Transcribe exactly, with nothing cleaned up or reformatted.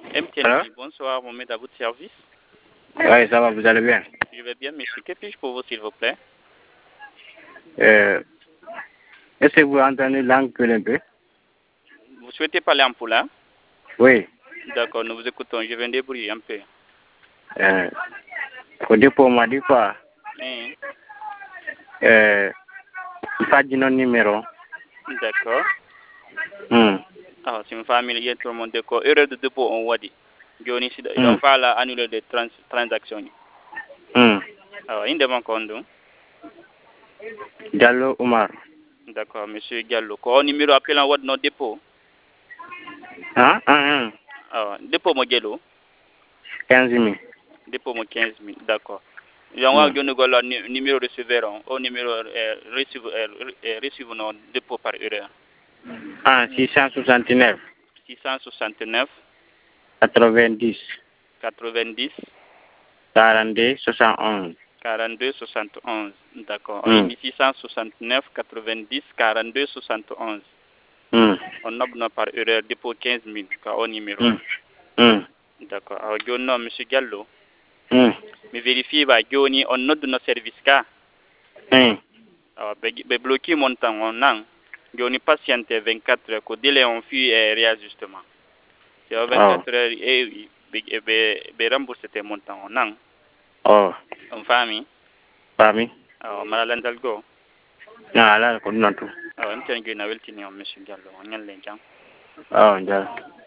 M T N, Alors? bonsoir, Mohamed, à votre service. Oui, ça va, vous allez bien? Je vais bien, monsieur. Que puis-je pour vous, s'il vous plaît? Euh, Est-ce que vous entendez langue un peu? Vous souhaitez parler en poula? Oui. D'accord, nous vous écoutons. Je viens débrouiller un peu. Euh, au dépôt, on m'a dit quoi? Hein? Euh, il faut dire non numéro. D'accord. Hmm. Ah, c'est une famille, il y a tout le monde d'accord. Erreur de dépôt, on va dire. Johnny, il Hmm. en parle à annuler des trans transactions. Hmm. Alors, il demande quoi, donc? Diallo Omar. D'accord, monsieur Gallo. Quoi, numéro appel en wad notre dépôt? Hein? Hein? Hein? Ah, dépôt, mon Gallo? quinze mille. Dépôt, mon quinze mille. D'accord. Il y a un numéro de receveur, au numéro receveur, non, dépôt par erreur. Ah, six cent soixante-neuf. six cent soixante-neuf. quatre-vingt-dix. quatre-vingt-dix. quarante-deux soixante-onze. quarante-deux soixante-onze. D'accord. Hmm. six cent soixante-neuf, quatre-vingt-dix, quarante-deux soixante-onze. Hmm. On a par erreur dépôt quinze mille, au numéro. Hmm. Hmm. D'accord. Alors, je nomme monsieur Gallo. Hmm. Mais vérifiez, bah, Johnny, on note de nos services cas. Hmm. Alors, be bloquer mon temps, on a. Johnny patiente vingt-quatre heures, qu'au délai on fait réajustement. C'est vingt-quatre heures, et oui, be rembourser tes montants, on a. Oh. En famille. Famille. Alors, Malalandal go. Ah, là, on a tout. Alors, M T N, je n'avais pas monsieur Gallo, on a l'enjang. Oh, d'accord.